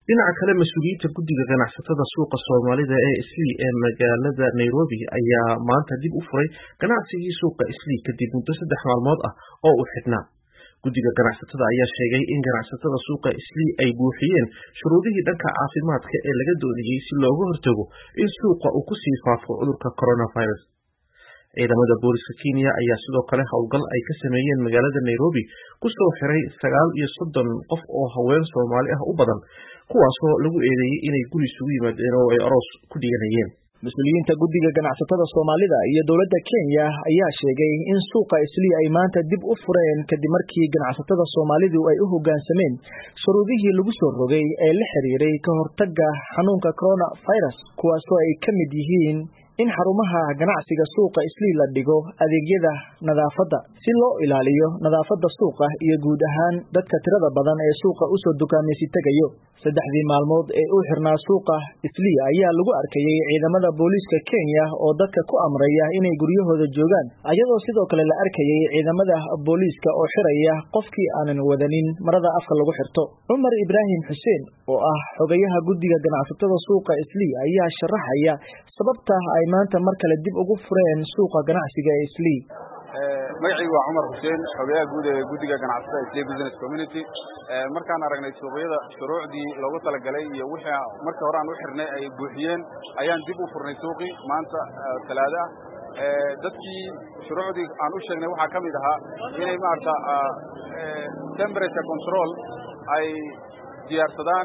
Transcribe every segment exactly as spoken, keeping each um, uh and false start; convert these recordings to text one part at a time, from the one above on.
dhinaca kale mas'uuliyiinta guddiga ganacsatada suuqa Soomaalida ee Islii ee magaalada Nairobi ayaa maanta dib u furay ganacsigii suuqa Islii kadib muddo saddex maalmood ah oo uu xidhnaa. Guddiga ganacsatada ayaa sheegay in ganacsatada suuqa Islii ay buuxiyeen shuruudihii dhanka caafimaadka ee laga doonayay si looga hortago in suuqa uu ku sii faafo cudurka coronavirus. Ciidamada booliska Kenya ayaa sidoo kale howlgal ay ka sameeyeen magaalada Nairobi ku soo xiray sagaal iyo soddon qof oo haween Soomaali ah u badan, kuwaasoo lagu eedeeyay inay guri isugu yimaadeen oo ay aroos ku dhiganayeen. Mas'uuliyiinta guddiga ganacsatada Soomaalida iyo dowladda Kenya ayaa sheegay in suuqa Islii ay maanta dib u fureen kadib markii ganacsatada Soomaalidu ay u hoggaansameen shuruudihii lagu soo rogay ee la xiriiray ka hortagga xanuunka coronavirus, kuwaasoo ay ka mid yihiin in xarumaha ganacsiga suuqa Islii la dhigo adeegyada nadaafadda si loo ilaaliyo nadaafadda suuqa iyo guud ahaan dadka tirada badan ee suuqa u soo dukaamaysi tagayo. Saddexdii maalmood ee uu xirnaa suuqa Islii ayaa lagu arkayay ciidamada booliska Kenya oo dadka ku amraya inay guryahooda joogaan, iyadoo sidoo kale la arkayay ciidamada booliska oo xiraya qofkii aanan wadanin marada afka lagu xirto. Cumar Ibraahim Xuseen oo ah xogayaha guddiga ganacsatada suuqa Islii ayaa sharaxaya sababta ay maanta mar kale dib ugu fureen suuqa ganacsiga ee Islii. magacaygu waa Cumar Xuseen, xogayaha guud ee guddiga ganacsatada Islii Business Community. markaan aragnay suuqyada shuruucdii loogu talagalay iyo wixii markii hore aan u xirnay ay buuxiyeen ayaan dib u furnay suuqii maanta Talaado ah. dadkii shuruucdii aan u sheegnay waxaa ka mid ahaa inay maarta temperature control ay diyaarsadaan,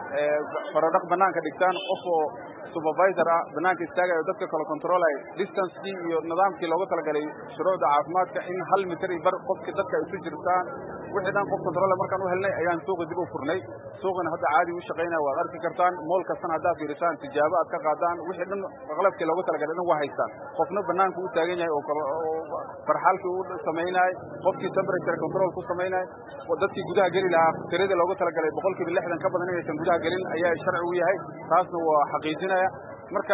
faradhaq banaanka dhigtaan, qof oo supervisor ah banaanka istaagayo dadka kala controlay distance-kii iyo nidaamkii loogu talagalay shuruucda caafimaadka in hal mitir bar qofkii dadka ay isu jirtaan wixii dhan qof control markaan u helnay ayaan suuqa dib u furnay. suuqana hadda caadi u shaqeynaa, waad arki kartaan mool kastana haddaad fiirisaan tijaabo aad ka qaadaan wixii dhan qalabkii loogu talagalay dhan waa haystaan. qofna banaanka u taagan yahay oo farxalkii u sameynay, qofkii temperature control ku sameynay, dadkii gudaha geli lahaa tirada loogu talagalay boqolkiiba lixdan ka badan inaysan gudaha gelin ayaa sharci u yahay. taasna waa xaqiijinaya. marka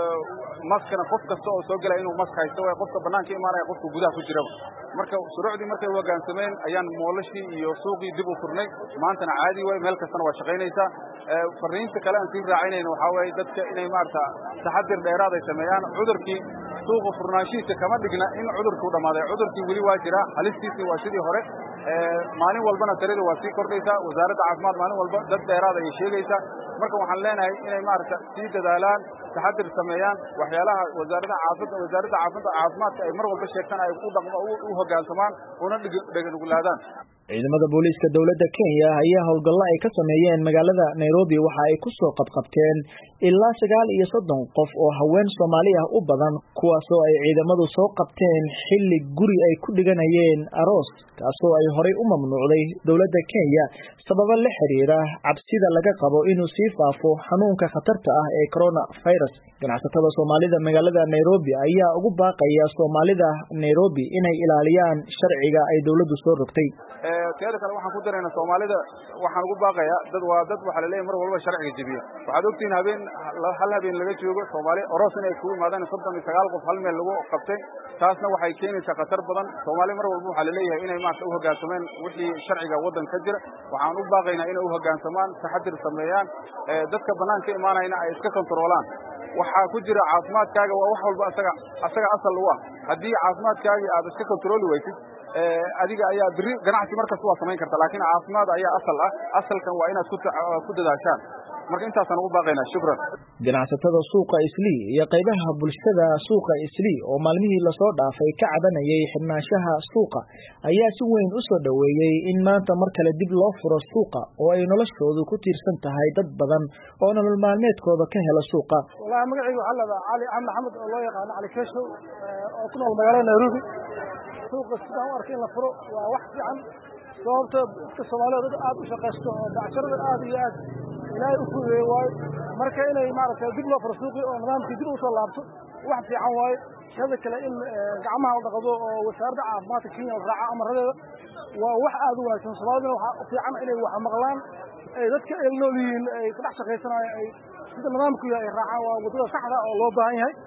maskana qof kasta oo soo galay inuu mask haysto way qofka banaanka imaanaya qofka gudaha ku jira. marka shuruucdii markay hoggaansameen ayaan moolashii iyo suuqii dib u furnay. maantana caadi way, meel kastana waa shaqaynaysaa. fariinta kale aan sii raacinayna waxaa weeye dadka inay maarta taxadir dheeraad ay sameeyaan. cudurkii suuqa furnaanshihiisa kama dhigna in cudurkuu dhammaaday, cudurkii weli waa jira, halistiisii waa sidii hore. maalin walbana tirada waa sii kordhaysaa. wasaaradda caafimaad maalin walba dad dheeraad ayay sheegaysaa. marka waxaan leenahay inay maarta sii dadaalaan, taxadir sameeyaan, waxyaalaha wasaaradda caafimaadka wasaaradda caafimaadka caafimaadka ay mar walba sheegtaan ay u dhaqmo u hoggaansamaan una dhegangulaadaan. ciidamada booliska dowladda Kenya ayaa howlgallo ay ka sameeyeen magaalada Nairobi waxa ay ku soo qabqabteen ilaa sagaal iyo soddon qof oo haween Soomaali ah u badan, kuwaasoo ay ciidamadu soo qabteen xilli guri ay ku dhiganayeen aroos, kaasoo ay horey u mamnuucday dowladda Kenya sababo la xiriira cabsida laga qabo inuu sii faafo xanuunka khatarta ah ee coronavirus. ganacsatada Soomaalida magaalada Nairobi ayaa ugu baaqaya Soomaalida Nairobi inay ilaaliyaan sharciga ay dowladdu soo rogtay. teeda kale waxaan ku dareynaa Soomaalida waxaan ugu baaqayaa dad waa dad waxa la leeyahay mar walba sharciga jibiya. waxaad ogtiin habeen hal habeen laga joogo Soomaali aroos inay ku imaadaan soddon iyo sagaal qof hal meel lagu qabtay. taasna waxay keenaysaa khatar badan. Soomaali mar walba waxa la leeyahay inay maanta u hoggaansamaan wixii sharciga waddanka jira. waxaan u baaqaynaa inay u hoggaansamaan, taxadir sameeyaan, dadka banaanka imaanayna ay iska kontroolaan. waxaa ku jira caafimaadkaaga waa wax walba asaga asaga asal u ah. haddii caafimaadkaaga aad iska kontrooli waysid adiga ayaa biri ganacsi markaas waa samayn kartaa, laakiin caafimaad ayaa asal ah. asalkan waa inaad ku dadaashaan. marka intaasaan ugu baaqaynaa. shukran. ganacsatada suuqa Islii iyo qaybaha bulshada suuqa Islii oo maalmihii la soo dhaafay ka cabanayay xirnaanshaha suuqa ayaa si weyn u soo dhaweeyay in maanta mar kale dib loo furo suuqa oo ay noloshoodu ku tiirsan tahay dad badan oo nolol maalmeedkooda ka hela suuqa. wallahi magacaygu waxa la dhahaa Cali Axmed Maxamed oo loo yaqaan Cali Keeshow oo ku nool magaalada Nairobi. suuqa sidaan u arkay in la furo waa wax fiican, sababtoo dadka Soomaalida dad aad u shaqaysto oo dacshirada aad iyo aad ilaahay u fududeeyay waayo. marka inay maaragtay dib loo furo suuqii oo nidaamkii dib u soo laabto wax fiican waayo. shada kale in gacmaha la dhaqdo oo wasaaradda caafimaadka Kenya raaca amaradeeda waa wax aad u wanaagsan. Soomaalida waxa fiican inay wax maqlaan, ay dadka ay nool yihiin ay ka dhex shaqaysanayaan ay sida nidaamku yahay raacaan waa wadada saxda oo loo baahan yahay.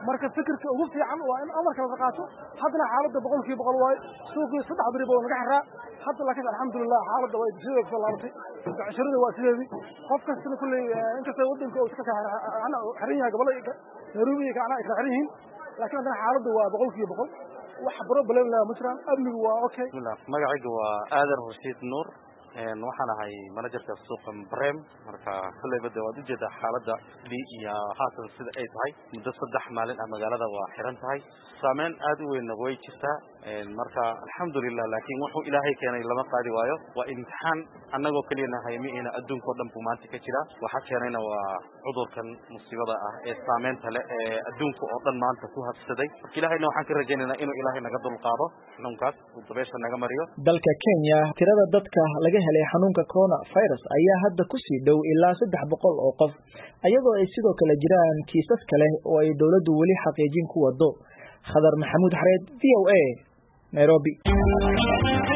marka fikirka ugu fiican waa in amarka la qaato hadana xaaladda boqolkiiba boqol way suuqii saddex bari baa naga xiraa hadda laakiin alxamdulillah xaaladda way sidoo kale laabatay casharada waa sideedii qof kasta kulli inkasta wadanka uu iska ana xiran yahay gobolka Nairobi ka ana xiran yihiin laakiin hadana xaaladda waa boqolkiiba boqol wax problem la ma jiraan amnigu waa okay magacaygu waa Aadan Rashid Nuur een waxaan ahay managerka suuqa Brem marka kulay bada wad u jeeda xaaladda li iyo haatan sida ay tahay muddo saddex maalin ah magaalada waa xiran tahay saameyn aad u weyn way jirtaa een marka alxamdulillah laakiin wuxuu ilaahay keenay lama qaadi waayo waa imtixaan anagoo kaliya nahay miina adduunka oo dhan buumaanti ka jira waxa keenayna waa cudurkan musiibada ah ee saameynta leh ee adduunka oo dhan maanta ku habsaday ilaahayna waxaan ka rajaynaynaa inuu ilaahay naga dulqaado xanuunkaas uu dabeesha naga mariyo dalka Kenya tirada dadka laga helay xanuunka coronavirus ayaa hadda ku sii dhow ilaa saddex boqol oo qof ayadoo ay sidoo kale jiraan kiisas kale oo ay dawladdu wali xaqiijin ku wado Khadar Maxamuud Xareed V O A Nairobi.